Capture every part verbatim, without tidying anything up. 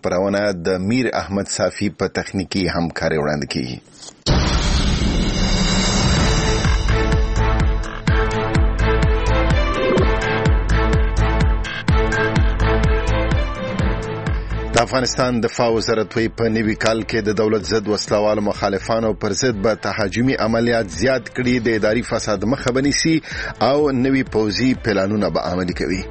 خبرونه د میر احمد صافی په تخنیکی همکاري وړاندې کیږي. د افغانستان دفاع وزارت وی په نوي کال کې د دولت ضد وسلوال مخالفانو پر ضد به تهاجمي عملیات زیات کړي، د اداري فساد مخه بنيسي او نوي پوځي پلانونه به عملي کوي.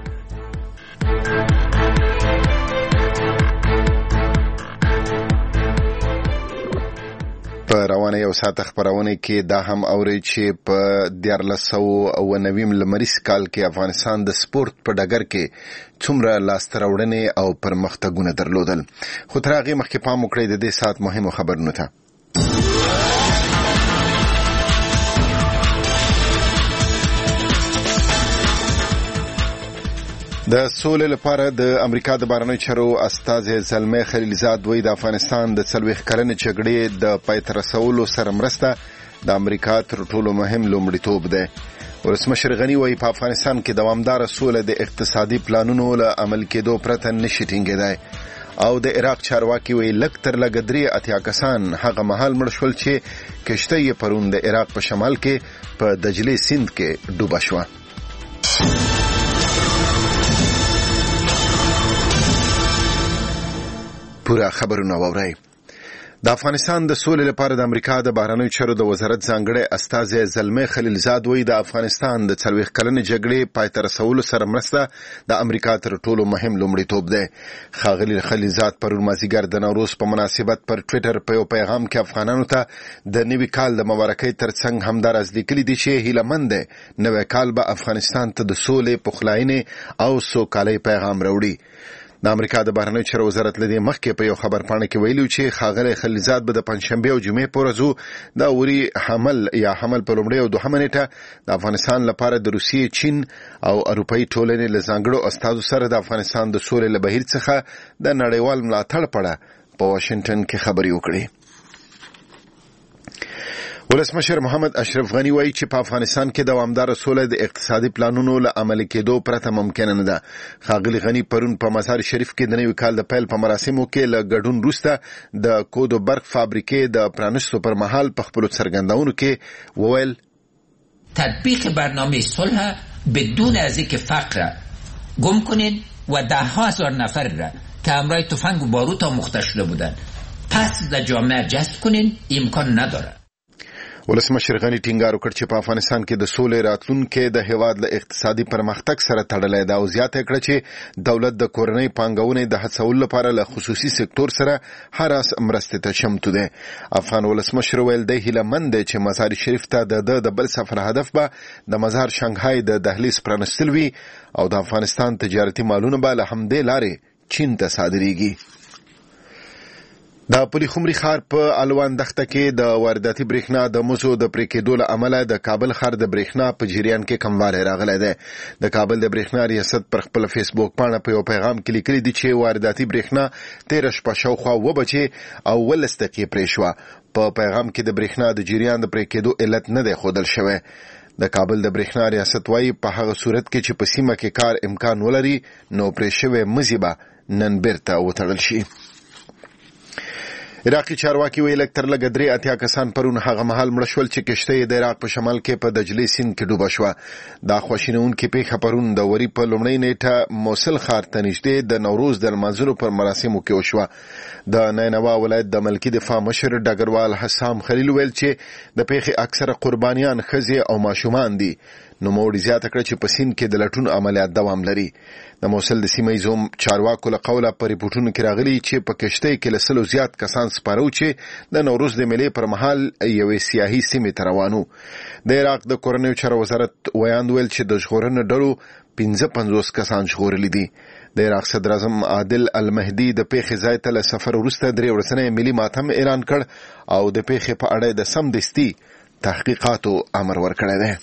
په روانه یو ساعت خبرونه کې دا هم اوري چې په دیارلس سوه او نویم لمریز کال کې افغانستان د سپورت په ډګر کې څومره لاسته راوړنې او پرمختګونه درلودل. خو تر هغې مخکې پام وکړئ د دې ساعت مهمو خبرونو ته. د سولې لپاره د امریکا د بهرنیو چارو استازي زلمي خلیلزاد وایي د افغانستان د څلوېښت کلنې جګړې د پای ته رسولو سره مرسته د امریکا تر ټولو مهم لومړیتوب دی. ولسمشر غني وایي په افغانستان کې دوامداره سوله د اقتصادي پلانونو له عمل کېدو پرته نشي ټینګېدای. او د عراق چارواکي وایي لږ تر لږه درې اتیا کسان هغه مهال مړه شول چې کشته یې پرون د عراق په شمال کې په دجلې سیند کې ډوبه شوه. پورا خبرونه واورئ. د افغانستان د سولې لپاره د امریکا د بهرنیو چارو د وزارت ځانګړی استازی زلمي خلیلزاد وایي د افغانستان د څلوېښت کلنې جګړې پای ته رسولو سره مرسته د امریکا تر ټولو مهم لومړیتوب دی. ښاغلي خلیلزاد پرون مازدیګر د نوروز په مناسبت پر ټویټر په یو پیغام کې افغانانو ته د نوي کال د مبارکۍ ترڅنګ همداراز لیکلي دي چې هیلهمند دی نوی کال به افغانستان ته د سولې، پخلاینې او سوکالۍ پیغام راوړي. د امریکا د بهرنیو چارو وزارت لدې مخکې په یو خبرپاڼه کې ویلي چې ښاغلی خلیلزاد به د پنجشنبې او جمعې په ورځو د اوري حمل یا حمل په لومړۍ او دوهمه نیټه د افغانستان لپاره د روسیې، چین او اروپایي ټولنې له ځانګړو استازو سره د افغانستان د سولې له بهیر څخه د نړیوال ملاتړ په اړه په واشنګټن کې خبرې وکړي. ولسمشر محمد اشرف غني وایي چې په افغانستان کې دوامداره سوله د اقتصادي پلانونو له عملي کېدو پرته ممکن نه ده. ښاغلي غني پرون په مزار شریف کې د نوي کال د پیل په مراسمو کې له ګډون وروسته د کود و برق فابریکې د پرانیستو پر مهال په خپلو څرګندونو کې وویل تطبیق برنامه صلح بدون از اینکه فقر را گم کنید و ده ها هزار نفر را که همراه تفنگ و باروت آموخته شده بودند پس در جامعه جذب کنید امکان نداره. ولسمشر غني ټینګار وکړ چې په افغانستان کې د سولې راتلونکې د هیواد له اقتصادي پرمختګ سره تړلې ده او زیاته کړه چې دولت د کورنۍ پانګونې د هڅولو لپاره له خصوصي سکتور سره هر اس مرستې ته چمتو دی. افغان ولسمشر ویل دی هیلهمند دی چې مزار شریف ته د د بل سفر هدف به د مزار شانګهای د دهلیز پرانستل وي او د افغانستان تجارتي مالونه به له همدې لارې چین ته صادریږي. د پلی خمري ښار په الوان دښته کې د وارداتي برېښنا د مزو د پرې کېدو له امله د کابل ښار د برېښنا په جریان کې کموالی راغلی دی. د کابل د برېښنا ریاست پر خپله فیسبوک پاڼه په یو پیغام کې لیکلي دي چې وارداتي برېښنا تېره شپه شاوخوا اووه بجې او اوولس دقیقې پرې شوه. په پیغام کې د برېښنا د جریان د پرې کېدو علت نه دی ښودل شوی. د کابل د برېښنا ریاست وایي په هغه صورت کې چې په سیمه کې کار امکان ولري نو پرې شوی مزي به نن بیرته وتړل شي. عراقي چارواکي ویل لږ تر لږه درې اتیا کسان پرون هغه مهال مړه شول چې کشته یې د عراق په شمال کې په دجلې سیند کې ډوبه شوه. دا خواشینونکې پیښه پرون د وري په لومړۍ نیټه موصل ښار ته نږدې د نوروز د لمانځلو پر مراسمو کې وشوه. د نینوا ولایت د ملکي دفاع مشر ډګروال حسام خلیل ویل چې د پیښې اکثره قربانیان ښځې او ماشومان دي. نوموړي زیاته کړه چې په سیند کې د لټون عملیات دوام لري. د موصل د سیمه ییزو چارواکو له قوله په ریپورټونو کې راغلي چې په کشتۍ کې له سلو زیات کسان سپاره چې د نوروز د میلې پر مهال یوې سیاحي سیمې ته روان وو. د عراق د کورنیو چارو وزارت ویاند ویل چې د ژغورنې ډلو پنځه پنځوس کسان ژغورلي دي. د عراق صدر اعظم عادل المهدي د پیښې ځای ته له سفر وروسته درې ورځنی ملي ماتم اعلان کړ او د پیښې په اړه د سمدستي تحقیقاتو امر ورکړی دی.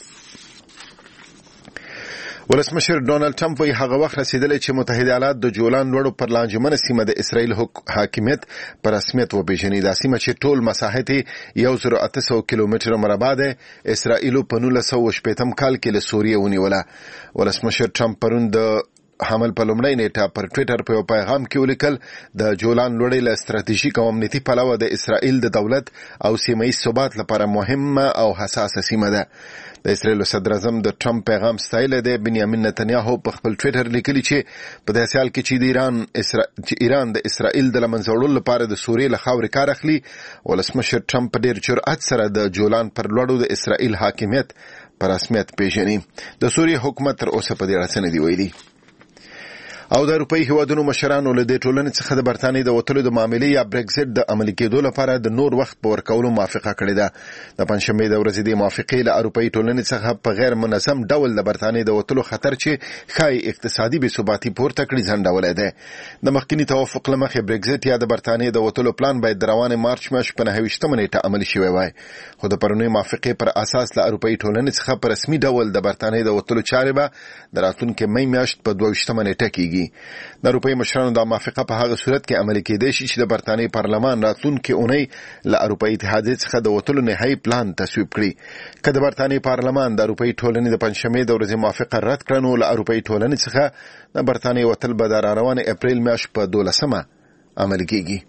ولسمشر ډونالد ټرمپ وایي هغه وخت رسیدلی چې متحده ایالات د جولان لوړو پر لانجمنه سیمه د اسرائیل حاکمیت په رسمیت وپېژني. دا سیمه چې ټول مساحت یو زر او اته سوه کیلومتره مربع ده اسرائیلو په نولس سوه شپېتم کال کې له سوریې ونیوله. ولسمشر ټرمپ پرون د حمل په لومړۍ نیټه پر ټوئیټر په پیغام کې ولیکل د جولان لوړې له ستراتیژیک او امنیتي پلوه د اسرائیل د دولت او سیمه ییز ثبات لپاره مهمه او حساسه سیمه ده. د اسرائیل صدر اعظم د ټرمپ پیغام ستایل دی. بنیامین نتنیاهو په خپل ټوئیټر لیکلی چې په داسې حال کې چې د ایران اسرا... چې ایران د اسرائیل د لمنځه وړلو لپاره د سوریې له خاورې کار اخلي، ولسمشر ټرمپ په ډېر جرأت سره د جولان پر لوړو د اسرائیل حاکمیت په رسمیت پیژني. د سوریې حکومت تر اوسه په دې اړه څه نه دی ویلي. او د اروپאי هیوادونو مشرانو له دې ټولنې څخه د برتانیې د وتلو د معاملې یا برگزیټ د عملي کېدو لپاره د نور وخت په ورکولو موافقه کړې ده. د پنځشنبې د ورځې د موافقې له اروپאי ټولنې څخه په غیر منظم ډول د برتانیې د وتلو خطر چې ښایي اقتصادي بې ثباتي پورته کړي ځنډولی دی. د مخکینی توافق له مخې برگزیټ یا د برتانیې د وتلو پلان باید د روانې مارچ میاشتې په نهه ویشتمه نیټه عملي شوی وای، خو د پرونۍ موافقې پر اساس له اروپאי ټولنې څخه په رسمي ډول د برتانیې د وتلو چارې به د راتلونکي مۍ میاشت په دوه ویشتمه نیټه کېږي. د اروپאי مشرانو د موافقه په هغه صورت کې عملي کېدای شي چې د برتانیې پارلمان راتلونکي اونۍ له اروپאי اتحادیې څخه د وتلو نهایي پلان تصویب کړي. که د برتانیې پارلمان د اروپאי ټولنې د پنځشنبې د ورځې موافقه رد کړه، نو له اروپאי ټولنې څخه د برتانیې وتل به د راروانې اپریل میاشت په دولسمه عملي کېږي.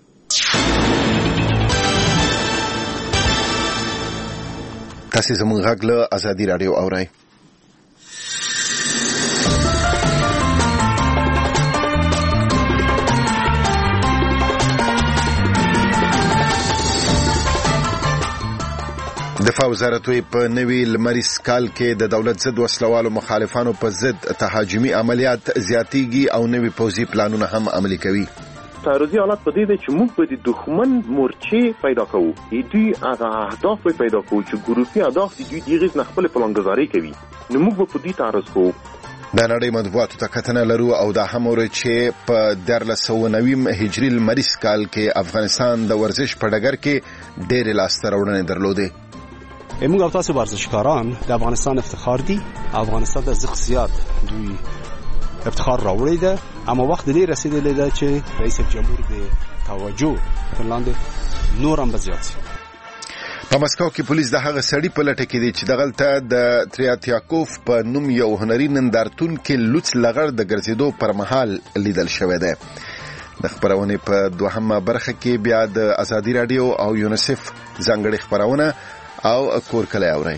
تاسې زموږ غږ له ازادي راډیو اورئ. دفاع وزارت وی په نوي لمریز کال کې د دولت ضد وسلوالو مخالفانو په ضد تهاجمي عملیات زیاتېږي او نوي پوځي پلانونه هم عملي کوي. تعرضی حالت په دې ده چې موږ به د دښمن مورچې پیدا کوو، دوی هغه اهداف پیدا کوو چې ګروپي اهداف دي، دوی دغه نه خپل پلانګذاري کوي، نو موږ به په دې تعرض کوو. د نړۍ مطبوعاتو ته کتنه لرو او دا هم ورته چې په دیارلس سوه نوي هجري لمریز کال کې افغانستان د ورزش په ډګر کې ډېرې لاسته راوړنې درلودې. موږ او تاسو ورزشکاران د افغانستان افتخار دي. افغانستان د زغ زیات دوی افتخار راوړی ده، اما وخت دې رسیدلی ده چې رئیس جمهور د توجه پر لاندې نور هم زیات شي. په مسکو کې پولیس د هغه سړي په لټه کې دي چې دغلته د تریاتیاکوف په نوم یو هنري نندارتون کې لوڅ لغړ د ګرځېدو پر مهال لیدل شوی دی. د خبرونې په دوهمه برخه کې بیا د ازادي راډیو او یونیسف ځانګړي خبرونه او کور کلی اورئ.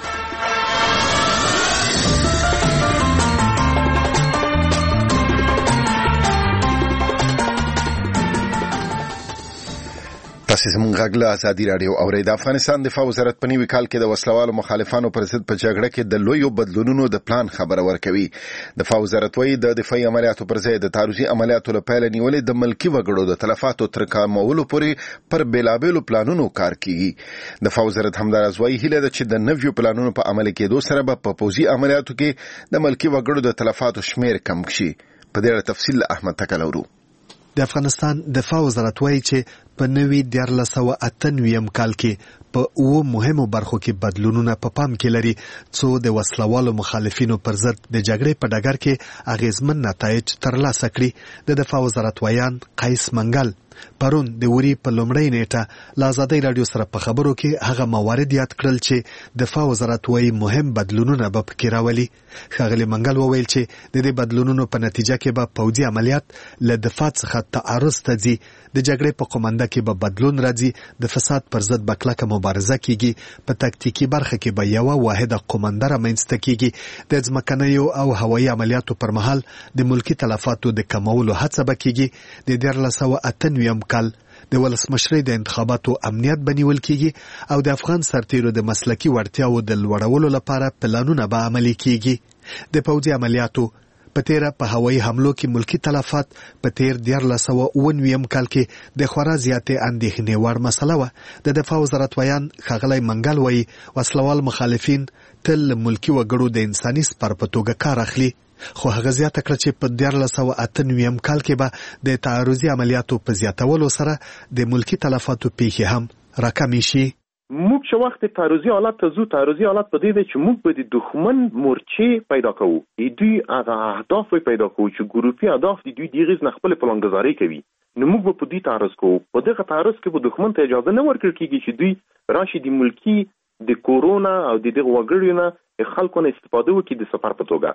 تاسې زموږ غږ له ازادي راډیو اورئ. د افغانستان دفاع وزارت په نوي کال کې د وسلوالو مخالفانو پر ضد په جګړه کې د لویو بدلونونو د پلان خبره ورکوي. دفاع وزارت وايي د دفاعي عملیاتو پر ځای د تعرضي عملیاتو له پیله نیولې د ملکي وګړو د تلفاتو تر کمولو پورې پر بېلابېلو پلانونو کار کیږي. دفاع وزارت همداراز وايي هیله ده چې د نویو پلانونو په عملي کېدو سره به په پوځي عملیاتو کې د ملکي وګړو د تلفاتو شمیر کم شي. په دې اړه تفصیل احمد تکل اورو. د افغانستان دفاع وزارت وايي چې په نوي دیارلس سوه اته نویم کال کې په اوه مهمو برخو کې بدلونونه په پام کې لري، څو د وسلوالو مخالفینو پر ضد د جګړې په ډګر کې اغیزمن نتایج ترلاسه کړي. د دفاع وزارت ویان قیس منګل پرون د وری په لومړۍ نیټه له ازادي راډیو سره په خبرو کې هغه موارد یاد کړل چې دفاع وزارت وايي مهم بدلونونه به پکې راولي. ښاغلي منګل وویل چې د دې بدلونونو په نتیجه کې به پوځي عملیات له دفاع څخه تعرض ته ځي، د جګړې په قومنده کې به بدلون راځي، د فساد پر ضد به کلکه مبارزه کیږي، په تکتیکي برخه کې به یوه واحده قومنده رامنځته کیږي، د ځمکنیو او هوایي عملیاتو پر مهال د ملکي تلفاتو د کمولو هڅه به کیږي. د دیارلس سوه اته نویم کال د ولسمشرۍ د انتخاباتو امنیت بنیول کیږي او د افغان سرتیرو د مسلکي وړتیاو د لوړولو لپاره پلانونه به عملي کیږي. د پوځي عملیاتو په تیره په هوایي حملو کې ملکی تلفات په تیر دیارلس سوه اووه نویم کال کې د خورا زیاتې اندېښنې وړ مسله وه. د دفاع وزارت ویان ښاغلی منګل وایي وسلوال مخالفین تل ملکی وګړو د انساني سپر په توګه کار اخلي، خو هغه زیاته کړه چې په دیارلس سوه اته نویم کال کې به د تعرضي عملیاتو په زیاتولو سره د ملکی تلفاتو پیښې هم راکمې شي. موږ چې وخت تعرضي حالت ته ځو، تعرضي حالت په دې ده چې موږ به د دښمن مورچې پیدا کوو، دوی هغه اهداف پیدا کوو چې ګروپي اهداف دي، دوی دغه نه خپل پلانګذاري کوي، نو موږ به په دې تعرض کوو. په دغه تعرض کې به دښمن ته اجازه نه ورکړل کېږي چې دوی راشي د ملکی د کورونا او د دغه وګړو نه خلکو نه استفاده وکړي د سفر په توګه.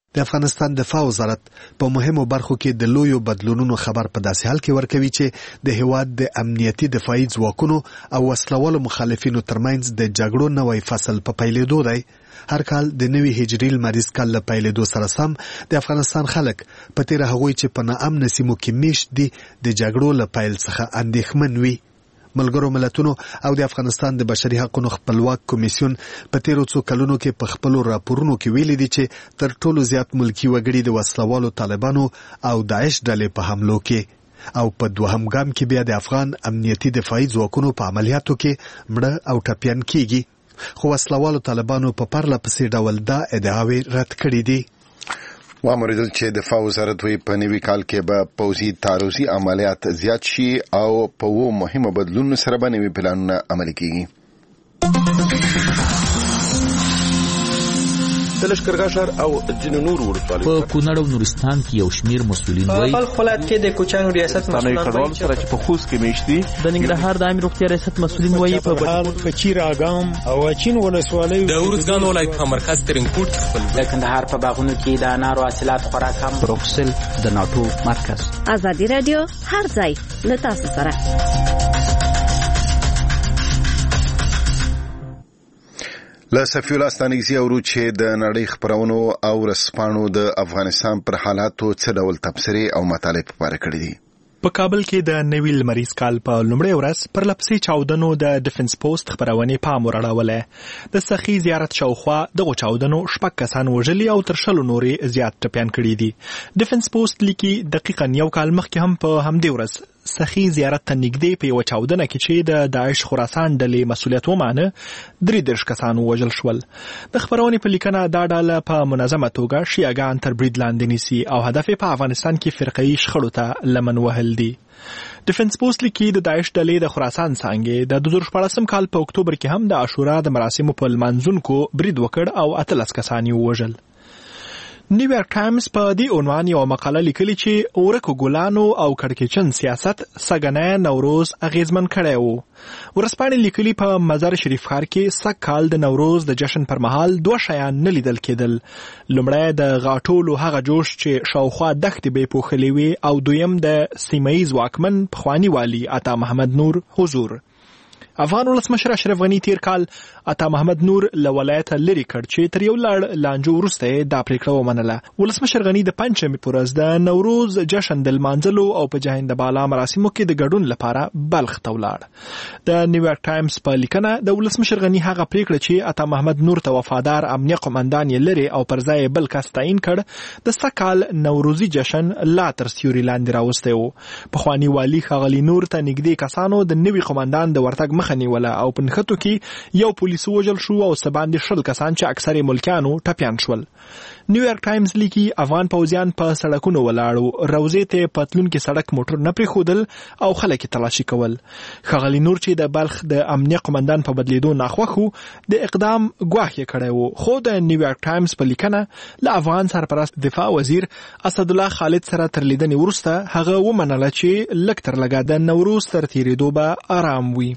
د افغانستان دفاع وزارت په مهمو برخو کې د لویو بدلونونو خبر په داسې حال کې ورکوي چې د هیواد د امنیتي دفاعي ځواکونو او وسلوالو مخالفینو ترمنځ د جګړو نوی فصل په پیلېدو دی. هر کال د نوي هجري لمریز کال له پیلېدو سره سم د افغانستان خلک په تېره هغوی چې په ناامنه سیمو کې میشت دي د جګړو له پیل څخه اندېښمن وي. ملګرو ملتونو او د افغانستان د بشري حقوقو خپلواک کمیسیون په تیرو څو کلونو کې په خپلو راپورونو کې ویلي دي چې تر ټولو زیات ملکی وګړي د وسلوالو طالبانو او داعش ډلې په حملو کې او په دوهم ګام کې بیا د افغان امنیتي دفاعي ځواکونو په عملیاتو کې مړه او ټپیان کیږي. خو وسلوالو طالبانو په پرله پسې ډول دا ادعاوې رد کړې دي. وامریدل چې دفاع وزارت وی په نوي کال کې به پوځي تعرضي عملیات زیات شي او په وو مهمه بدلون سره به نوي پلانونه عملي کیږي. د لشکرګاه ښار او ځینو نورو ولسوالیو په کونړ او نورستان کې یو شمیر مسؤلین وایي په خپل ولایت کې د کوچنګ ریاست مسؤلین وایي سره چې په خوست کې میشتي د ننګرهار د عامه روغتیا ریاست مسؤلین وایي په بهار کچیر اګام او چین ولسوالیو د ورځګان ولایت په مرکز ترنګپورت خپل د کندهار په باغونو کې د انارو حاصلات خورا کم بروکسل د ناتو مرکز. ازادي رادیو هر ځای له تاسو سره. له صفي الله ستانګزي اورو چې د نړۍ خبرونو او رسپانو د افغانستان پر حالاتو څه ډول تبصرې او مطالب خبره کړې دي. په کابل کې د نوي لمریز کال په لومړۍ ورځ پر لپسې چاودنو د ډیفنس پوسټ خبرونې پام وراړوله. د سخي زیارت شاوخوا دغه چاودنو شپږ کسان وژلي او تر شلو نورې زیات ټپیان کړي دي. ډیفنس پوسټ لیکي دقیقاً یو کال مخکې هم په همدې ورځ سخي زیارت ته نږدې په یوه چاودنه کې چې د داعش خراسان ډلې مسؤلیت ومانه درې دېرش کسان ووژل شول. د خبرونې په لیکنه دا ډله په منظمه توګه شیعهګان تر برید لاندې نیسي او هدف یې په افغانستان کې فرقه‌یي شخړو ته لمن وهل دي. ډیفنس پوسټ لیکي د داعش ډلې د خراسان څانګې د دوه زره شپاړسم کال په اکتوبر کې هم د عاشورا د مراسمو په لمانځونکو برید وکړ او اتلس کسان یې ووژل. نیویارک ټایمز په دې عنوان یو مقاله لیکلي چې ورکو ګلانو او کړکېچن سیاست سګنی نوروز اغیزمن کړی وو. ورځپاڼې لیکلي په مزار شریف ښار کې سږ کال د نوروز د جشن پر مهال دوه شیان نه لیدل کېدل. لومړی د غاټولو هغه جوش چې شاوخوا دښتې به یې پوښلې وي او دویم د سیمه ییز واکمن پخواني والي عطا محمد نور حضور. افغان ولسمشر اشرف غني تیر کال عطا محمد نور له ولایته لرې کړ چې تر یو لړ لانجو وروسته یې دا پریکړه ومنله. ولسمشر غني د پنجشنبې په ورځ د نوروز جشن د لمانځلو او په جهیند بالا مراسمو کې د ګډون لپاره بلخ ته ولاړ. د نیویارک ټایمز په لیکنه د ولسمشر غني هغه پریکړه چې عطا محمد نور ته وفادار امنیه قومندان یې لري او پر ځای بل کس تعیین کړ د سږ کال نوروزي جشن لا تر سیوري لاندې راوستی و. پخواني والي ښاغلي نور ته نږدې کسانو د نوي قومندان د ورتګ خنیوله او په نښتو کې یو پولیس وژل شو او څه باندې شل کسان چې اکثر ملکیانو ټپیان شول. نیویارک ټایمز لیکي افغان پوځیان په سړکونو ولاړو، روضې ته پتلون کې سړک موټر نه پرېښودل او خلک یې تلاشي کول. ښاغلي نور چې د بلخ د امنیه قومندان په بدلیدو ناخوښ و د اقدام ګواښ یې کړی و، خو د نیویارک ټایمز په لیکنه له افغان سرپرست دفاع وزیر اسدالله خالد سره تر لیدنې وروسته هغه ومنله چې لږ تر لږه د نوروز تر تېرېدو به آرام وي.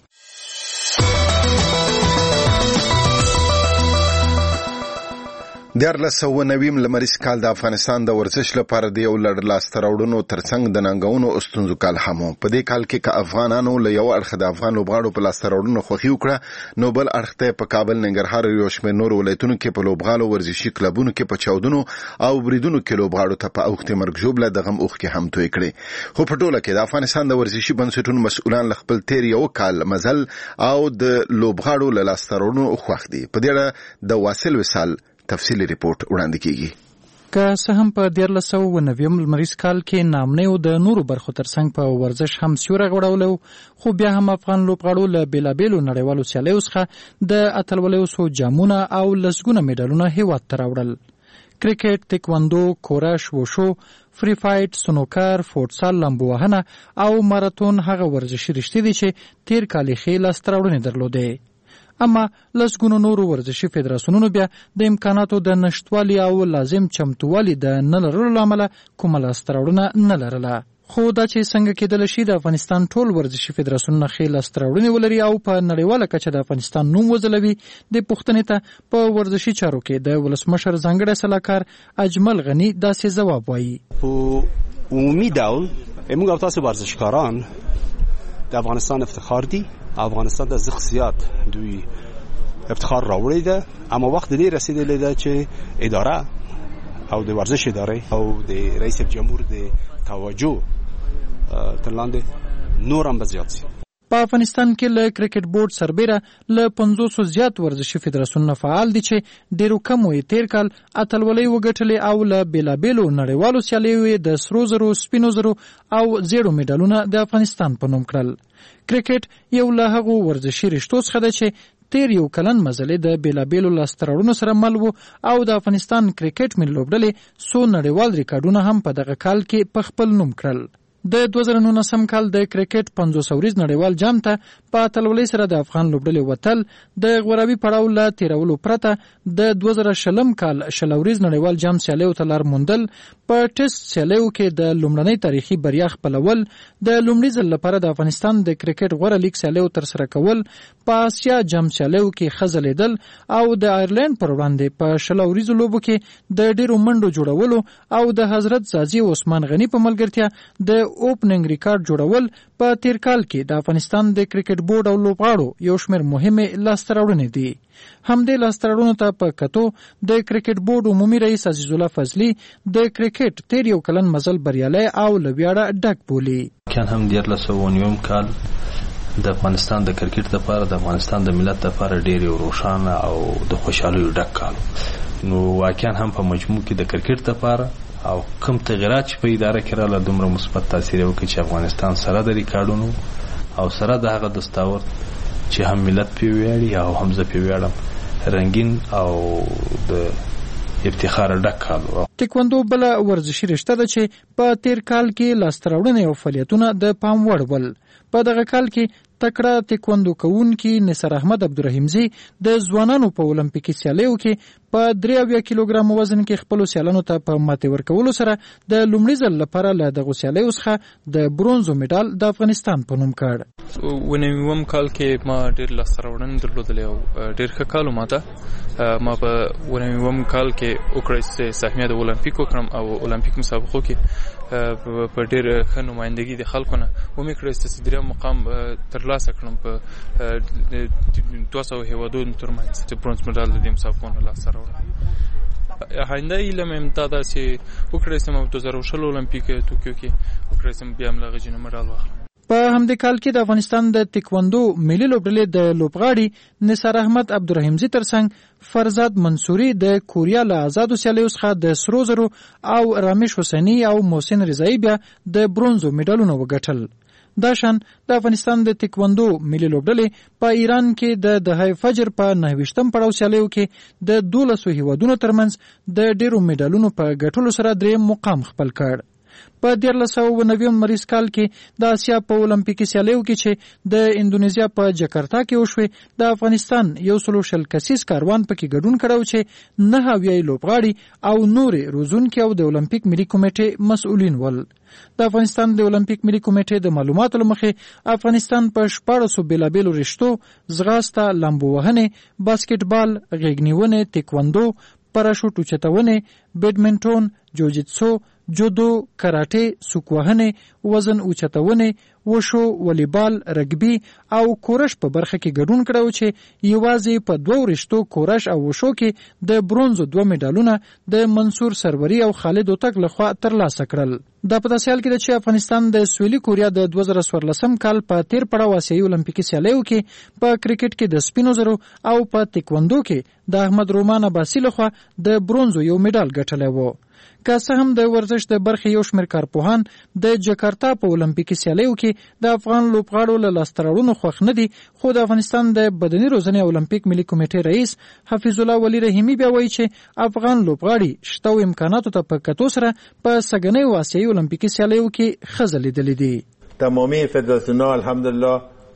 دیارلس سوه نویم لمریز کال د افغانستان د ورزش لپاره د یو لړ لاسته راوړنو ترڅنګ د ننګونو او ستونزو کال هم و. په دې کال کې که افغانانو له یو اړخه د افغان لوبغاړو په لاسته راوړنو خوښي وکړه، نو بل اړخ ته په کابل، ننګرهار او یو شمېر نورو ولایتونو کې په لوبغالو ورزشي کلبونو کې په چاودنو او بریدونو کې لوبغاړو ته په اوښتې مرګ ژوبله د غم اوښکې هم توی کړې. خو په ټوله کې د افغانستان د ورزشي بنسټونو مسؤلان له خپل تیر یو کال مزل او د لوبغاړو له لاسته راوړنو خوښ دي. په دې اړه د واصل وصال تفصیلی ریپورت وړاندې کیږي. که څه هم په دیارلس سوه نویم لمریز کال کې نامنیو د نورو برخو ترڅنګ په ورزش هم سیوری غوړولو، خو بیا هم افغان لوبغاړو له بېلابېلو نړیوالو سیالیو څخه د اتلولیو څو جامونه او لسګونه میډالونه هیواد ته راوړل. کرکټ، تکواندو، کورش، وشو، فری فایټ، سنوکر، فوټسال، لامبو وهنه او ماراتون هغه ورزشي رشتې دي چې تیر کال یې ښې لاسته راوړنې درلودې. اما لسګونو نورو ورزشي فدراسیونونو بیا د امکاناتو د نشتوالي او لازم چمتووالي د نه لرلو له امله کومه لاسته راوړنه نه لرله. خو دا چې څنګه کېدل شي د افغانستان ټول ورزشي فدراسیونونه ښې لاسته راوړنې ولري او په نړیواله کچه د افغانستان نوم وځلوي، د پوښتنې ته په ورزشي چارو کې د ولسمشر ځانګړی سلاکار اجمل غني داسې ځواب وایي. په عمومي ډول موږ او تاسو ورزشکاران د افغانستان افتخار دي. افغانستان د زغ زیات دوی افتخار راوړی ده، اما وخت دې رسیدلی ده چې اداره او د ورزش اداره او د رئیس جمهور د توجه تر لاندې نور هم زیات شي. په افغانستان کې له کرکټ بورډ سربیره له پنځوسو زیات ورزشي فدراسیونونه فعال دي چې ډیرو کم یې تیر کال اتلولۍ وګټلې او له بیلابیلو نړیوالو سیالیو د سرو زرو، سپینو زرو او زیړو میډالونه د افغانستان په نوم کړل. کرکټ یو له هغو ورزشي رشتو څخه ده چې تیر یو کلن مزلې د بیلابیلو لاسته راوړنو سره مل و او د افغانستان کرکټ ملي لوبډلې څو نړیوال ریکارډونه هم په دغه کال کې په خپل نوم کړل. د دوه زره نولسم کال د کرکټ پنځوس اوریز نړیوال جام ته په اتلولۍ سره د افغان لوبډلې وتل د غورابي پړاو له تیرولو پرته د دوه زره شلم کال شل اوریز نړیوال جام سیالیو ته لار موندل، په ټیسټ سیالیو کې د لومړنۍ تاریخي بریا خپلول، د لومړي ځل لپاره د افغانستان د کرکټ غوره لیګ سیالیو ترسره کول، په آسیا جام سیالیو کې ښه ځلېدل او د آیرلینډ پر وړاندې په شل اوریزو لوبو کې د ډیرو منډو جوړولو او د حضرت زازي عثمان غني په ملګرتیا د اوپننګ ریکارډ جوړول په تیر کال کې د افغانستان د کرکټ بورډ او لوبغاړو یو شمېر مهمې لاسته راوړنې دي. همدې لاسته راوړنو ته په کتو د کرکټ بورډ عمومي رئیس عزیز الله فضلي د کرکټ تیر یو کلن مزل بریالی او له ویاړه ډک بولي. کان هم دیارلس سوه نویم کال د افغانستان د کرکټ لپاره د افغانستان د ملت لپاره ډېر یو روښانه او د خوشحالیو ډک کال. نو واقعا هم په مجموع کې د کرکټ لپاره او کوم تغیرات چې په اداره کې رااله دومره مثبت تاثیر وکړي چې افغانستان سره د ریکارډونو او سره د هغه دستاورد چې هم ملت پې ویاړي او هم زه پې ویاړم رنګین او د افتخار ډک کال. تکواندو بله ورزشي رشته ده چې په تیر کال کې لاسته راوړنې او فعالیتونه د پام وړ ول. په دغه کال کې تکړه تکواندو کوونکي نثار احمد عبدالرحیمزي د ځوانانو په اولمپیکي سیالیو کې په درې اویا کیلوګرام وزن کې خپلو سیالانو ته په ماتې ورکولو سره د لومړي ځل لپاره له دغو سیالیو څخه د برونزو میډال د افغانستان په نوم کړ. ونویم کال کې ما ډېر لاسته راوړنې درلودلې او ډېر ښه کال و ماته. ما په ونویم کال کې وکړی چې سهمیه د اولمپیک وکړم او اولمپیک مسابقو کې په ډېر ښه نمایندګي د خلکو نه ومې کړی چې درېیم مقام ترلاسه کړم په دوه سوه هېوادونو ترمنځ چې برونز میډال د دې مسابقو نه لاسته راوړم. آینده هیله مې دا ده چې وکړی شم په دوه زره شل اولمپیک توکیو کې وکړی شم بیا هم له هغې جینو میډال واخلم. په همدې کال کې د افغانستان د تکواندو ملي لوبډلې د لوبغاړي نثار احمد عبدالرحیمزي ترڅنګ فرزاد منصوري د کوریا له آزادو سیالیو څخه د سرو زرو او رامیش حسیني او محسن رضایي بیا د برونزو میډالونه وګټل. دا شان د افغانستان د تکواندو ملي لوبډلې په ایران کې د دهه فجر په نهه ویشتم پړاو سیالیو کې د دولسو هیوادونو ترمنځ د ډیرو میډالونو په ګټلو سره درېیم مقام خپل کړ. په دیارلس سوه نوي مریض کال کې د آسیا په اولمپیکي سیالیو کې چې د اندونیزیا په جکارتا کې وشوې د افغانستان یو سلو شل کسیز کاروان پکې ګډون کړو چې نهه اویا لوبغاړي او نورې روزونکي او د اولمپیک ملي کمیټې مسؤلین ول. د افغانستان د اولمپیک ملي کمیټې د معلوماتو له مخې افغانستان په شپاړسو بېلابېلو رشتو ځغاسته، لامبو وهنې، باسکټبال، غېږنیونې، تکواندو، پراشوټ اوچتونې، بیډمنټون، جوجیتسو، جودو، کراټې، سوک وهنې، وزن اوچتونې، وشو، والیبال، رګبي او کورش په برخه کې ګډون کړو چې یوازې په دوو رشتو کورش او وشو کې د برونزو دوه میډالونه د منصور سروري او خالد اوتک لخوا ترلاسه کړل. دا په داسې حال کې ده چې افغانستان د سویلي کوریا د دوه زره څوارلسم کال په تیر پړاو آسیایي اولمپیکي سیالیو کې په کرکټ کې د سپینو زرو او په تکواندو کې د احمد رومان عباسي لخوا د برونزو یو میډال ګټلی و. که څه هم د ورزش د برخې یو شمېر کارپوهان د جکارتا په اولمپیکي سیالیو کې د افغان لوبغاړو له لاسته راوړنو خوښ نه دي، خو د افغانستان د بدني روزنې اولمپیک ملي کمیټې رئیس حفیظ الله ولی رحیمي بیا وایي چې افغان لوبغاړي شته و امکاناتو ته په کتو سره په سږنیو آسیایي اولمپیکي سیالیو کې ښه ځلېدلي دي. تمامی فدراسیون‌ها الحمدلله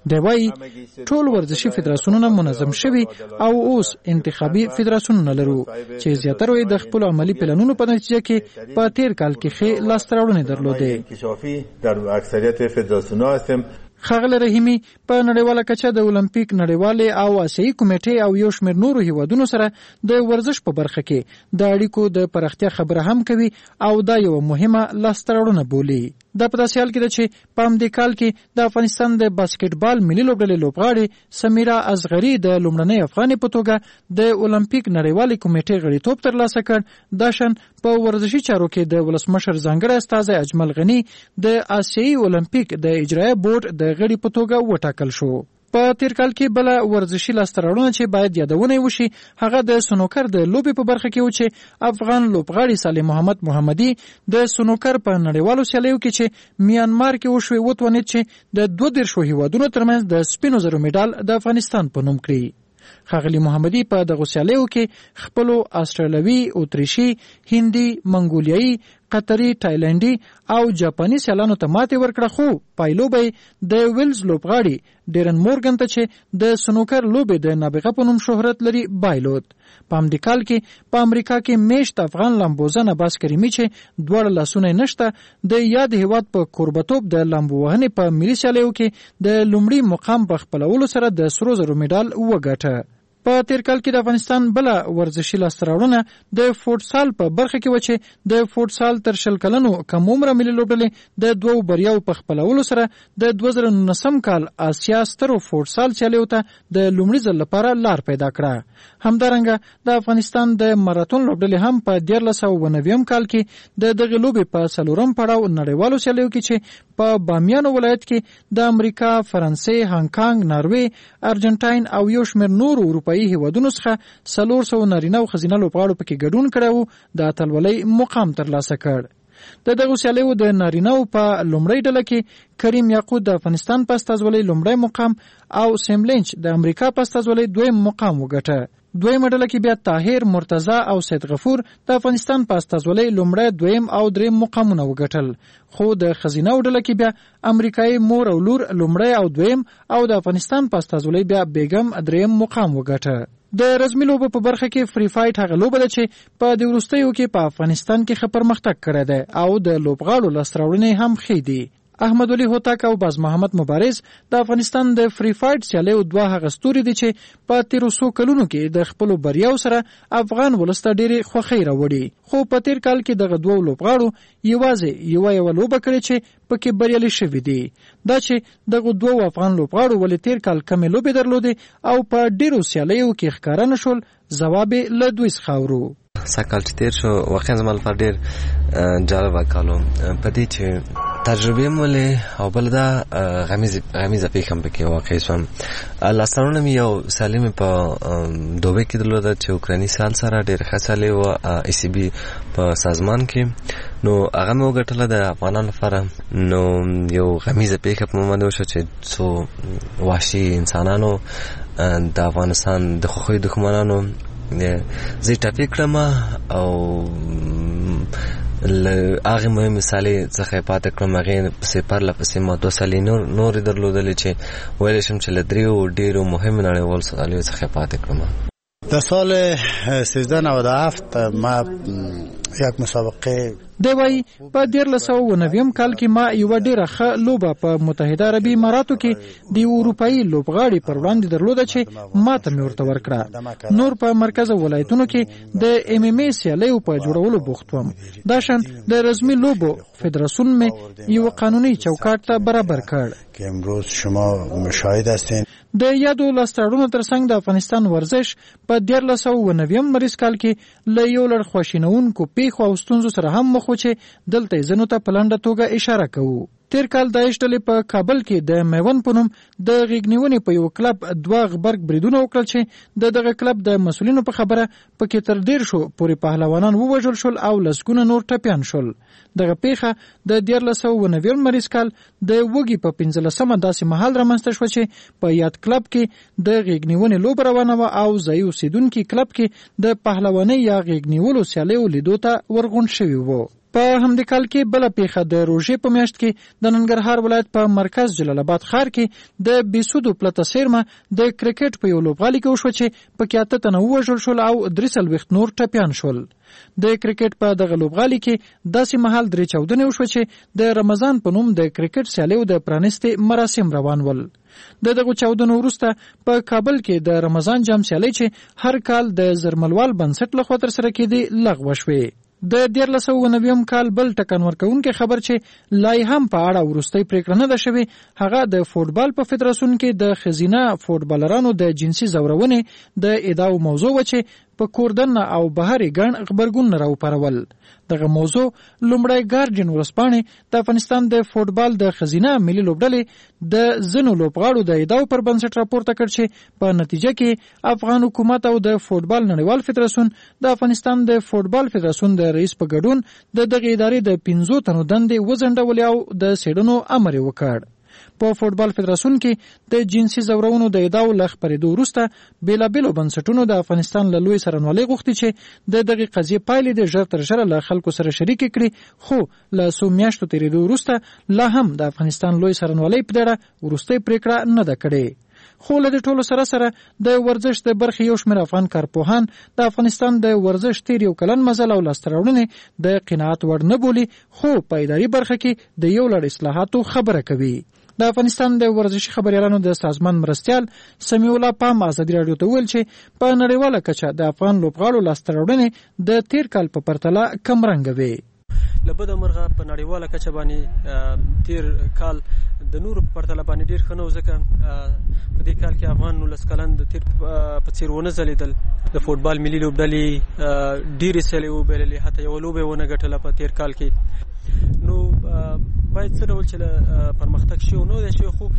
دی وایي ټول ورزشي فدراسیونونه منظم شوي او اوس انتخابي فدراسیونونه لرو چې زیاتره یې د خپل عملی پلانونو په نتیجه کې په تیر کال کې ښې لاسته راوړنې درلودې. در اکثریت فدراسیون‌ها هستیم. ښاغلی رحیمي په نړیواله کچه د اولمپیک نړیوالې او آسیایي کمیټې او یو شمېر نورو هیوادونو سره د ورزش په برخه کې د اړیکو د پراختیا خبره هم کوي او دا یوه مهمه لاسته راوړنه بولي. دا په داسې حال کې ده چې په همدې کال کې د افغانستان د باسکټبال ملي لوبډلې لوبغاړې سمیرا اصغري د لومړنۍ افغانې په توګه د اولمپیک نړیوالې کمیټې غړیتوب ترلاسه کړ. دا شان په ورزشي چارو کې د ولسمشر ځانګړی استازی اجمل غني د آسیایي اولمپیک د اجرایه بورډ د غړي په توګه وټاکل شو. په تیر کال کې بل ورزشي لاسته راوړنه چې باید یادونه وشي هغه د سنوکر د لوبې په برخه کې و چې افغان لوبغاړي صالح محمد محمدي د سنوکر په نړیوالو سیالیو کې چې میانمار کې وشوي وتوانید چې د دوه دیرشو هیوادونو ترمنځ د سپینو زرو میډال د افغانستان په نوم کړي. ښاغلي محمدي په دغو سیالیو کې خپلو آسټرالیوي، اتریشي، هندي، منګولیایي، قطري، تایلنډي او جاپاني سیالانو ته ماتې ورکړه، خو پایلوبی د ویلز لوبغاړي ډیرن مورګن ته چې د سنوکر لوبې د نابغه په نوم شهرت لري بایلود. په همدې کال کې په امریکا کې میشت افغان لامبوزن عباس کریمي چې دواړه لاسونه نشته د یاد هیواد په کوربتوب د لامبو وهنې په ملي سیالیو کې د لومړي مقام په خپلولو سره د سرو زرو میډال وګټه. په تیر کال کې د افغانستان بل ورزشي لاسته راوړنه د فوټسال په برخه کې و چې د فوټسال تر شل کلنو کم عمره ملي لوبډلې د دوو بریاو په خپلولو سره د دوه زره نولسم کال آسیا سترو فوټسال سیالیو ته د لومړي ځل لپاره لار پیدا کړه. همدارنګه د افغانستان د ماراتون لوبډلې هم په دیارلس سوه اووه نوي کال کې د دغې لوبې په څلورم پړاو نړیوالو سیالیو کې چې په بامیانو ولایت کې د امریکا، فرانسې، هانګ کانګ، ناروې، ارجنټاین او یو شمېر نورو اروپایي هیوادونو څخه څلور سوه نارینه او ښځینه لوبغاړو پکې ګډون کړی و د اتلولۍ مقام ترلاسه کړ. د دغو سیالیو د نارینه‌و په لومړۍ ډله کې کریم یاقوت د افغانستان په استازولۍ لومړی مقام او سیم لینچ د امریکا په استازولۍ دویم مقام وګټه. دویمه ډله کې بیا طاهر، مرتضی او سید غفور د افغانستان په استازولۍ لومړی، دویم او دریم مقامونه وګټل. خو د ښځینه‌و ډله کې بیا امریکایي مور او لور لومړی او دویم او د افغانستان په استازولۍ بیا بیګم دریم مقام وګټه. د رزمي لوبو په برخه کې فری فایټ هغه لوبه ده چې په د وروستیو کې په افغانستان کې ښه پرمختګ کړی دی او د لوبغاړو لاسته راوړنې هم ښې دي. احمد ولي هوتک او باز محمد مبارز د افغانستان د فری فایټ سیالیو دوه هغه ستوري دي چې په تیرو څو کلونو کې د خپلو بریاو سره افغان ولس ته ډېرې خوښۍ راوړي. خو په تیر کال کې دغه دوه لوبغاړو یوازې یوه یوه لوبه کړې چې پکې بریالي شوي دي. دا چې دغه دوه افغان لوبغاړو ولې تیر کال کمې لوبې درلودې او په ډېرو سیالیو کې ښکاره نه شول، ځواب یې له دوی څخه اورو. سږکال چې تیر شو واقعا زما لپاره ډېر جالبه کال و په دې چې تجربې مو ولې او بله دا غمیزه پېښه هم پکې واقع شوم. لاسته راوړنه مې یو سیالي مې په دوبۍ کې درلوده چې اوکرایني سیال سره ډېره ښه سیالي وه ای سی بي په سازمان کې، نو هغه مې وګټله د افغانانو لپاره. نو یو غمیزه پېښه په ما باندې وشوه چې څو وحشي انسانانو د افغانستان د خوښیو دښمنانو زه یې ټاپې کړم او له هغې مهمې سیالۍ څخه یې پاتې کړم. هغې پسې پرله پسې ما دوه سیالۍ نورې درلودلې چې ویلی شم چې له دریو ډېرو مهمو نړیوالو سیالیو څخه یې پاتې کړم. در سال سیزده نود و هفت ما یک مسابقه دی وایي په دیارلس سوه اووه نویم کال کې ما یوه ډېره ښه لوبه په متحده عربي اماراتو کې د اروپایي لوبغاړي پر وړاندې درلوده چې ماته مې ورته ورکړه. نور په مرکز ولایتونو کې د ایم ایم ای سیالیو په جوړولو بوخت وم. دا شان د رزمي لوبو فدراسیون مې یو قانوني چوکاټ ته برابر کړ. که امروز شما مشاهد هستین د یادو لاسته راوړنو ترڅنګ د افغانستان ورزش په دیارلس سوه اووه نویم مریض کال کې له یو لړ خواشینونکو پیښو او ستونزو سره هم مخ و چې دلته یې ځینو ته په لنډه توګه اشاره کوو. تیر کال داعش ډلې په کابل کې د میوند په نوم د غېږ نیونې په یو کلب دوه غبرګ بریدونه وکړل چې د دغه کلب د مسؤلینو په خبره پکې تر ډېر شو پورې پهلوانان ووژل شول او لسګونه نور ټپیان شول. دغه پیښه د دیارلس سوه اووه نویم مریض کال د وږي په پنځلسمه داسې مهال رامنځته شوه چې په یاد کلب کې د غېږ نیونې لوبه روانه وه او ځایي اوسېدونکي کلب کې د پهلوانۍ یا غېږ نیولو سیالیو لیدو ته ورغونډ شوي وو. په همدې کال کې بل پیښه د روژې په میاشت کې د ننګرهار ولایت په مرکز جلال آباد ښار کې د بیسودو پلته سیرمه د کرکټ په یو لوبغالي کې وشو چې په کې اته تنه ووژل شول او درې څلوېښت نور ټپیان شول. د کرکټ په دغه لوبغالي کې داسې مهال درې چاودنې وشوه چې د رمضان په نوم د کرکټ سیالیو د پرانیستې مراسم روان ول. د دغه چاودنو وروسته په کابل کې د رمضان جام سیالۍ چې هر کال د زرملوال بنسټ لخوا ترسره کېدې لغوه شوې. د دیارلس سوه نوي کال بل ټکان ورکوونکی خبر چې لا هم په اړه وروستۍ پریکړه نه ده شوې هغه د فوټبال په فدراسیون کې د ښځینه فوټبالرانو د جنسي ځورونې د ادعاو موضوع و چې په کوردن او بهري ګڼ خبرګون راوپارول. دغه موضوع لومړی ګارډین ورځپاڼې د افغانستان د فوټبال د ښځینه ملي لوبډلې د ځینو لوبغاړو د ادعاو پر بنسټ راپورته کړ چې په نتیجه کې افغان حکومت او د فوټبال نړیوال فدراسیون د افغانستان د فوټبال فدراسیون د رئیس په ګډون د دغه ادارې د پنځو تنو دندې وځنډولې او د څېړنو امر یې وکړ. په فوټبال فدراسیون کې د جنسي ځورونو د ادعاو له خپرېدو وروسته بېلابېلو بنسټونو د افغانستان له لوی څارنوالۍ غوښتي چې د دغې قضیې پایلې د ژر تر ژره له خلکو سره شریکې کړي، خو له څو میاشتو تېرېدو وروسته لا هم د افغانستان لوی څارنوالۍ په اړه وروستۍ پرېکړه نه ده کړې. خو له دې ټولو سره سره د ورزش د برخې یو شمېر افغان کارپوهان د افغانستان د ورزش تیر یو کلن مزل او لاسته راوړنې د قناعت وړ نه بولي، خو په اداري برخه کې د یو لړ اصلاحاتو خبره کوي. د افغانستان د ورزشي خبريالانو د سازمان مرستيال سمیع الله پام ازادي رادیو ته ویل چې په نړیواله کچه د افغان لوبغاړو لاسته راوړنې د تیر کال په پرتله کم رنګه وي. لبد مرغه په نړیواله کچه باندې تیر کال د نور په پرتله باندې ډیر ښه نو ځکه په دې کال کې افغان نولس کلن د تیر په څیر ونه ځلیدل. د فوټبال ملي لوبډلې ډېرې سیالۍ وبایللې، حتی یوه لوبه یې ونه ګټله په تیر کال کې. نو باید څه ډول چې پرمختګ شي نو د شي خو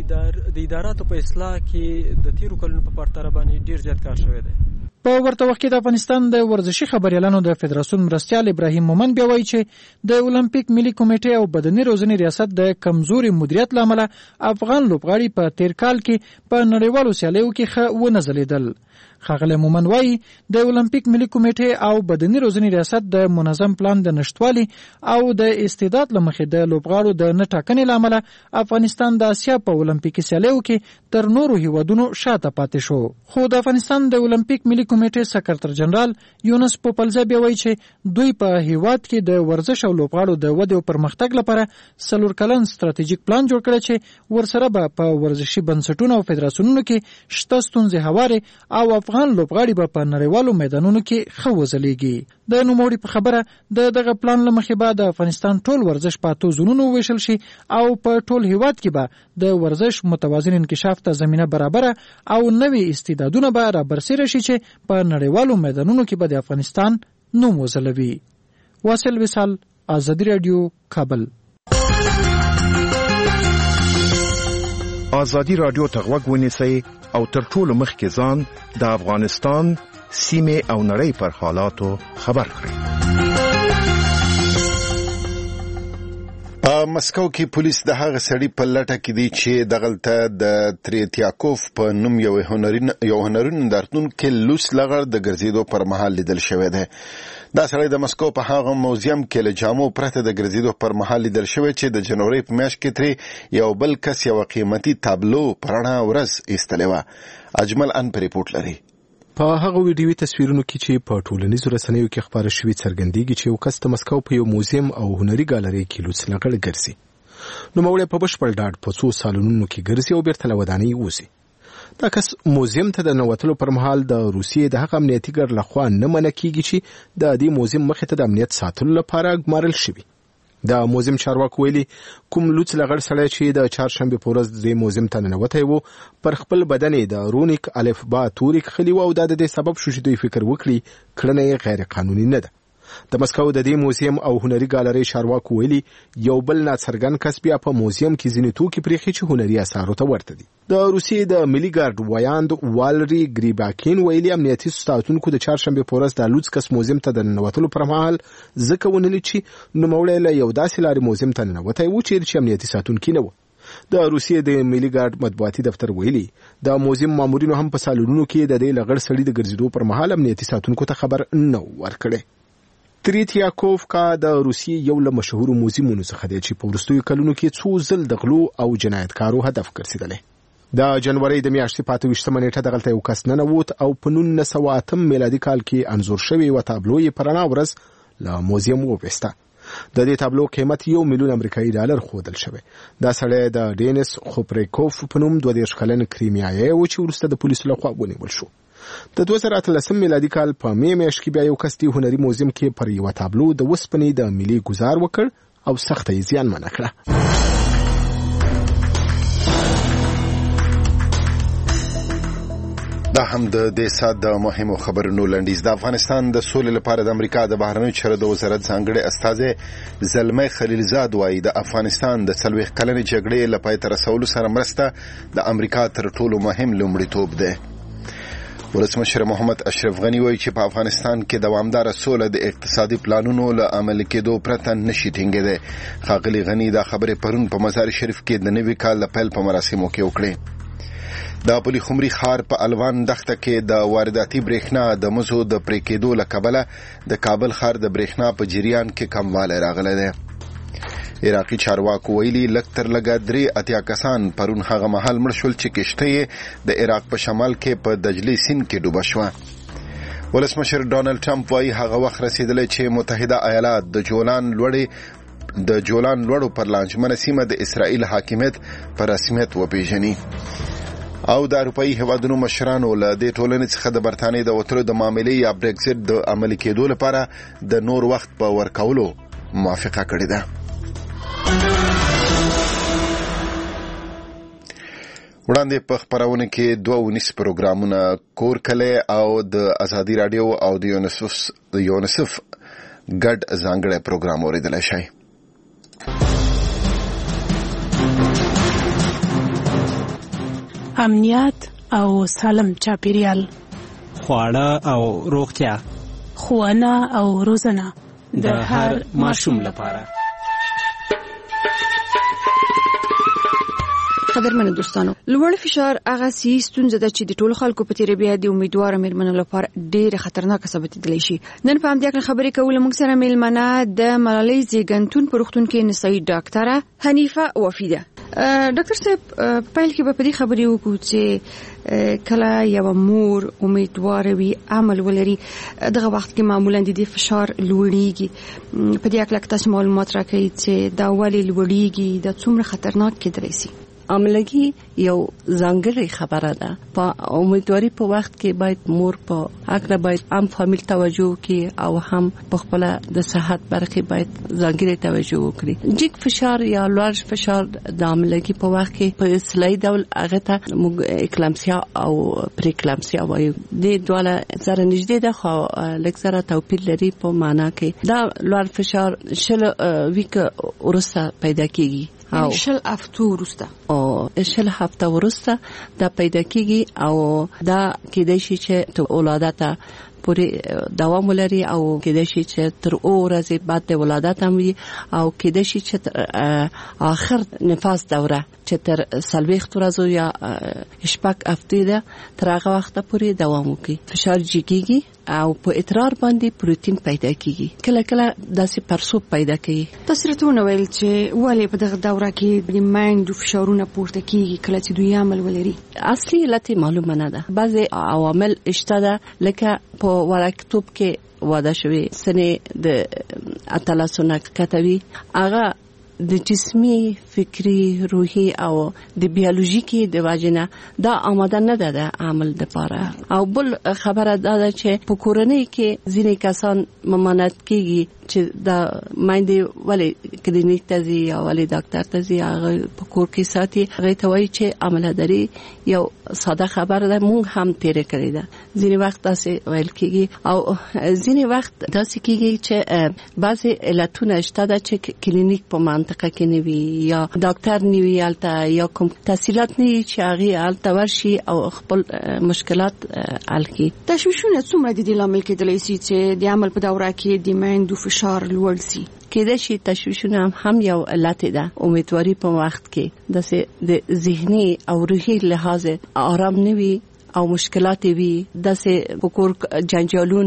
د اداراتو په اصلاح کې د تیرو کلونو په پرتله باندې ډیر زیات کار شوی دی. په ورته وخت کې د افغانستان د ورزشي خبريالانو د فدراسیون مرستيال ابراهیم مومن بیا وایي چې د اولمپیک ملي کمیټې او بدني روزنې ریاست د کمزوري مدیریت لامل افغان لوبغاړي په تیر کال کې په نړیوالو سیالیو کې ښه ونه ځلیدل. ښاغلی مومن وایي د اولمپیک ملي کمیټې او بدني روزنې ریاست د منظم پلان د نشټوالي او د استعداد له مخې د لوبغاړو د نه ټاکنې له امله افغانستان د اسیا په اولمپیکي سیالیو کې تر نورو هیوادونو شاته پاتې شو. خو د افغانستان د اولمپیک ملي کمیټې سکرټر جنرال یونس پوپلزا بیا وایي چې دوی په هیواد کې د ورزش او لوبغاړو د ودې او پرمختګ لپاره څلور کلن ستراتیژیک پلان جوړ کړی چې ورسره به په ورزشي بنسټونو او فدراسیونونو کې شته ستونزې هوارې او افغان لوبغاړي به په نړیوالو میدانونو کې ښه وځلیږي. د نوموړي په خبره د دغه پلان له مخې به د افغانستان ټول ورزش په اتو زونونو وویشل شي او په ټول هیواد کې به د ورزش متوازن انکشاف ته زمینه برابره او نوي استعدادونه به رابرسېره شي چې په نړیوالو میدانونو کې به د افغانستان نوم وځلوي. واصل وصال، ازادي رادیو، کابل. ازادي رادیو ته غوږ ونیسئ او تر ټولو مخکې ځان د افغانستان سیمې او نړۍ پر حالاتو خبر کړئ. په مسکو کې پولیس د هغه سړي په لټه کې دي چې دغلته د تریتیاکوف په نوم یو هنرین یو هنرین نندارتون کې لوس لغړ د ګرځېدو پر مهال لیدل شوی دی. دا سړی د مسکو په هغه موزیم کې له جامو پرته د ګرځېدو پر مهال لیدل شوی چې د جنوري په میاشت کې ترې یو بل کس یو قیمتي تابلو په رڼا ورځ ایستلې وه. اجمل ان په ریپورټ لري. په هغه ویډیوي تصویرونو کې چې په ټولنیزو رسنیو کې خبره شوې څرګندېږي چې یو کس د مسکو په یو موزیم او هنري ګالري کې لوڅ لغړ ګرځي. نوموړی په بشپړ ډاډ په څو سالونونو کې ګرځي او بیرته له ودانۍ وځي. دا کس موزیم ته د ننوتلو پر مهال د روسیې د هغه امنیتي ګارد لخوا نه منع کیږي چې د دې موزیم مخې ته د امنیت ساتلو لپاره ګمارل شوي. د موزیم چارواکو ویلي کوم لوڅ لغړ سړی چې د چهارشنبې په ورځ د موزیم ته ننوتی و پر خپل بدن یې د رونیک الفبا توري کښلي و او دا د دې سبب شو چې دوی فکر وکړي کړنه یې غیر قانوني نه ده. د مسکو د دې موزیم او هنري ګالري چارواکو ویلي یو بل ناڅرګند کس بیا په موزیم کې ځینې توکي پرېښي چې هنري اثارو ته ورته دي. د روسیې د ملي ګارد وایاند والري ګریباکین ویلي امنیتي ساتونکو د چهارشنبې په ورځ د لوڅ کس موزیم ته د ننوتلو پر مهال ځکه ونه لید چې نوموړی له یو داسې لارې موزیم ته ننوتی و چې امنیتي ساتونکي نه و. د روسیې د ملي ګارد مطبوعاتي دفتر ویلي د موزیم مامورینو هم په سالونونو کې د دې لغړ سړي د ګرځېدو پر مهال امنیتي ساتونکو ته خبر نه ورکړی. تریتیاکوف کا د روسیې یو له مشهورو موزیمونو څخه دی چې په وروستیو کلونو کې څو ځل د غلو او جنایتکارو هدف ګرځېدلی. د جنوري د میاشتې په اته ویشتمه نیټه دغلته یو کس ننوت او په نولس سوه اتم میلادي کال کې انځور شوې یوه تابلو یې په رڼا ورځ له موزیم وویسته. د دې تابلو قیمت یو میلیون امریکایي ډالر ښودل شوی. دا سړی د ډینیس خوپریکوف په نوم دوه دېرش کلن کریمیایی و چې وروسته د پولیسو لخوا ونیول شو. د دوه زره اتلسم میلادي کال په می میاشت کې بیا یو کس د هنري موزیم کې پر یوه تابلو د وسپنې د ملي ګزار وکړ او سخته یې زیانمنه کړه. دا هم د دې سات د مهمو خبرونو لنډیز. د افغانستان د سولې لپاره د امریکا د بهرنیو چارو د وزارت ځانګړي استازی زلمي خلیلزاد وایي د افغانستان د څلوېښت کلنې جګړې له پای ته رسولو سره مرسته د امریکا تر ټولو مهم لومړیتوب دی. ولسمشر محمد اشرف غنی وایي چې په افغانستان کې دوامداره سوله د اقتصادي پلانونو له عملي کېدو پرته نشي ټینګېدی. ښاغلي غنی دا خبرې پرون په مزار شریف کې د نوي کال د پیل په مراسمو کې وکړې. د پلی خمري ښار په الوان دښته کې د وارداتي برېښنا د مزو د پرې کېدو له کبله د کابل ښار د برېښنا په جریان کې کموالی راغلی دی. عراقي چارواکو ویلي لږ تر لږه درې اتیا کسان پرون هغه مهال مړه شول چې کشته یې د عراق په شمال کې په دجلې سیند کې ډوبه شوه. ولسمشر ډانلډ ټرمپ وایي هغه وخت رسېدلی چې متحده ایالات د جولان لوړې د جولان لوړو پر لانجمنه سیمه د اسرائیل حاکمیت په رسمیت وپېژني. او د اروپایي هیوادونو مشرانو له دې ټولنې څخه د برتانیې د وتلو د معاملې یا برېکزیټ د عملي کېدو لپاره د نور وخت په ورکولو موافقه کړې ده. وړاندې په خپرونه کې دوه ونیس پروګرامونه کور کلی او د ازادي راډیو او د یونیسف ګډ ځانګړی پروګرام اورېدلی شئ. امنیت او سالم چاپیریال، خواړه او روغتیا، ښوونه او روزنه د هر ماشوم لپاره. قدرمنو دوستانو، لوړ فشار هغه سي ستونزه ده چې د ټولو خلکو په تیره بیا د امیدوار میرمنو لپاره ډېر خطرناک ثابتېدلی شي. نن په همدې اړه خبرې کوو. موږ سره میلمنه د ملالۍ زیږنتون په روغتون کې نسایي ډاکټره حنیفه وفي ده. ډاکټر صاحب په پیل کې به په دې خبرې وکړو چې کله یو مور امیدواره وي عمل ولري دغه وخت کې معمولا د دې فشار لوړیږي. په دې اړه تاسو معلومات راکړئ چې دا ولې لوړیږي، دا څومره خطرناک کېدلی شي؟ عملګي یو ځانګړی خبره ده. په امیدواري په وخت کې باید مور په اګه باید عام فامیل توجه وکړي او هم په خپل د صحت برخه باید ځانګړی توجه وکړي. جګ فشار یا لوړ فشار د عملګي په وخت کې په اصطلاحي ډول هغه ته موږ اکلامسیا او پریکلامسیا وایو. د دواله سره نږدې ده خو لږ سره توپیر لري په معنا کې. دا لوړ فشار شل ویک ورسته پیدا کیږي او شل هفته ورسته او شل هفته ورسته دا پیدا کیږي او دا کېدای شي چې ته ولادت پورې دوام ولري او کېدای شي چې تر او ورځې بعد د ولادت هم وي او کېدای شي چې تر آخر نفاس دوره چې تر څلوېښت ورځو یا شپږ هفتې ده تر هغه وخته پورې دوام وکړي. فشار جګیږي او په ادرار باندې پروتین پیدا کیږي. کله کله داسې پرسوب پیدا کوي. تاسو راته وویل چې ولې په دغه دوره کې د مایندو فشارونه پورته کیږي کله چې دوی عمل ولري؟ اصلي علت معلومه نه ده. بعضي عوامل شته ده لکه په وړکتوب کې واده شوی سنې د اتلسونه کتوي هغه د جسمي فکری روحي او د بیولوژیکي د واجنه دا آماده نه ده د عمل لپاره. او بل خبره ده چې په کورنۍ کې ځینې کسان ممانعت کیږي چې دا مایندې ولې کلینیک ته ځي یا ولې ډاکټر ته ځي هغه په کور کې ساتي. هغه ته وایي چې عملداري یو ساده خبره ده، موږ هم تیرې کړې ده. ځینې وخت داسې ویل کیږي او ځینې وخت داسې کیږي چې بعضې علتونه شته ده چې کلینیک په منطقه کې نه وي یا ډاکټر نه وي هلته یا کوم تحصیلات نه وي چې هغې هلته ورشي او خپل مشکلات حل کړي. تشویشونه څومره د دې لامل کېدلی شي چې د عمل په دوره کې د میندو فشار لوړ شي؟ کېدای شي تشویشونه هم یو علت ده. امیدواري په وخت کې داسې د ذهني او روحي لحاظ آرام نه وي او مشکلات وي. داسې په کور جنجالونو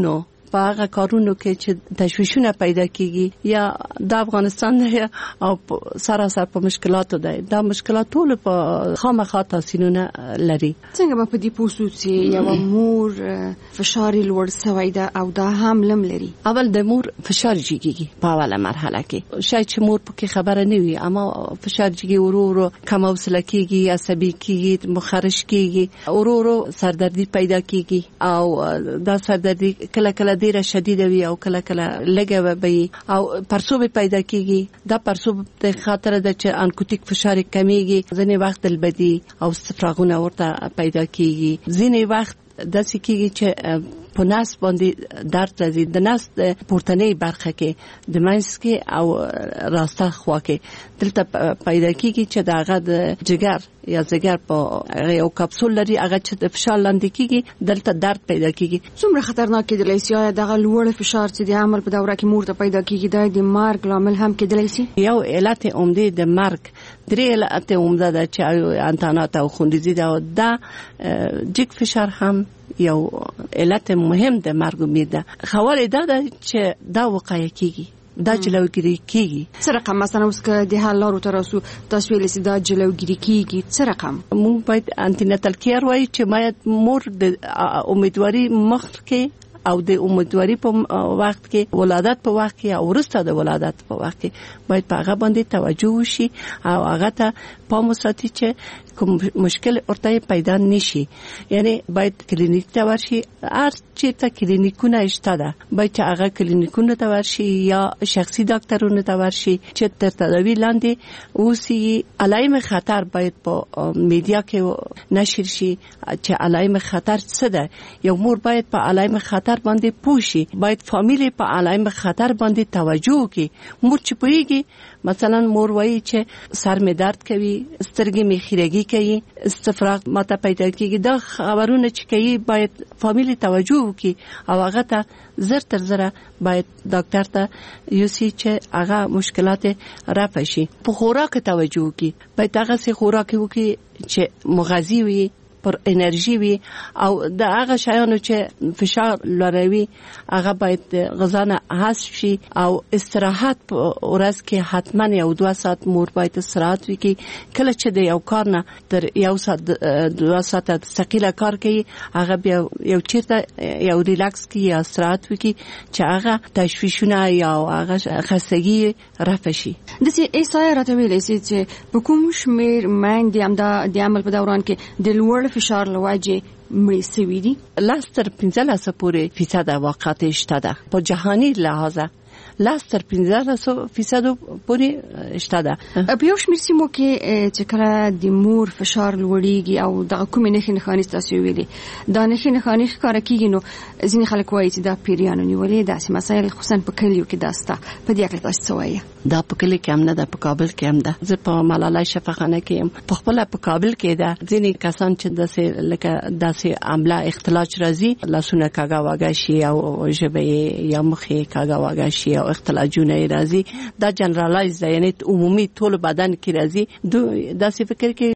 په هغه کارونو کې چې تشویشونه پیدا کیږي یا د افغانستان نه او سراسر په مشکلاتو ده. دا مشکلات ټول په خامخا تاثیرونه لري. څنګه به په دې پوسو چې یو مور فشار لوړ سوی ده او دا هم لم لري؟ اول د مور فشار جګیږي په اوله مرحله کې، شاید چې مور پکې خبره نه وي، اما فشار جګي ورو ورو کم حوصله کیږي، عصبي کیږي، مخرش کیږي، ورو ورو سردردي پیدا کیږي او دا سردردي کله کله ډیره شدیده وي او کله کله لږه وي او پرسوب پیدا کیږي. دا پرسوب د خاطر د چې انکوتیک فشار کمیږي، ځینې وخت دلبدي او استفراغونه ورته پیدا کیږي، ځینې وخت داسې کیږي چې په نس باندې درد راځي، د نس د پورتنۍ برخه کې د منځ کې او راسته خوا کې دلته پیدا کیږي چې د هغه د جګر یا زګر په یو کپسول لري، هغه چې د فشار لاندې کیږي دلته درد پیدا کیږي. څومره خطرناک کېدلی شي دغه لوړ فشار چې د حمل په دوره کې مور ته پیدا کیږي دا د مرګ لامل هم کېدلی شي؟ یو علت عمده د مرګ درې علت عمده ده چې انتانات او خوندیزي ده. دا جګ فشار هم یو علت مهم د مرګ امید ده. خبره ده چې دا وقایع کیږي، دا جلوګیری کیږي. څه رقم مثلا اوس که د حل لارو تر اوسه تاسو ویل چې دا جلوګیری کیږي، څه رقم؟ موږ باید انټیناتل کیر وایي چې باید مور د امیدواري مخ کې او د امیدواري په وخت کې، ولادت په وخت کې او وروسته د ولادت په وخت کې باید په هغه باندې توجه وشي او هغه ته پام وساتي چې کوم مشکل ورته پیدا نشي. یعنی باید کلینیک ته ورشي، هر چیرته کلینیکونه شته ده، باید چې هغه کلینیکونه ته ورشي یا شخصي ډاکټرونو ته ورشي چې تر تداوی لاندې اوسي. علایم خطر باید په میډیا کې نشر شي چې علایم خطر څه ده. یو مور باید په علایم خطر باندې پوښي، باید فامیلی په علایم خطر باندې توجه وکړي. مور چې پوهیږي، مثلا مور وایي چې سر می درد کوي، سترګې می خیرګي کوي، استفراغ ماته پیدا کیږي، دا خبرونه چې کوي باید فامیلی توجه وکړي او هغه ته زر تر زره باید ډاکټر ته یوسي چې هغه مشکلات رفع شي. په خوراک توجه وکړي، باید هغه سي خوراک وکړي چې مغذي وي، پر انرژي وي او د هغه شیانو چې فشار لوړوي هغه باید غذا نه حذف شي او استراحت په ورځ کې حتما یو دوه ساعت مور باید استراحت وکړي. کله چې د یو کار نه تر یو ساعت دوه ساعت ثقيله کار کوي هغه بیا یو چیرته یو ریلاکس کوي یا استراحت وکړي چې هغه تشویشونه یا هغه خستګي رفع شي. د سې ایسای راته ویلې چې په کوم شمیر مېندې هم د عمل په دوران کې د لوړ فشار لواجه مړی سوي دي. لاس تر پنځلس پورې فیصد واقعات شته ده په جهاني لحاظه، لاس تر پنځلس فیصد پورې شته ده. په یو شمېر سیمو کې چې کله د مور فشار لوړیږي او دغه کومې نښې نښانې تاسو ویلي دا نښې نښانې ښکاره کیږي، نو ځینې خلک وایي چې دا پیریانو نیولې داسې مسایل خصوصا په کلیو کې دا سته. په دې اړه تاسو څه وایي؟ دا په کلی کې هم نه ده، په کابل کې هم ده. زه په ملالۍ شفاخانه کې یم، په خپل په کابل کې ده. ځینې کسان چې داسې لکه داسې عمله اختلاج راځي، لاسونه کاږه واږه شي او ژبه یا مخې کاږه واږه شي او اختلاجونه راځي، دا جنرالایز ده، یعنی عمومي ټول بدن کې راځي. داسې فکر کې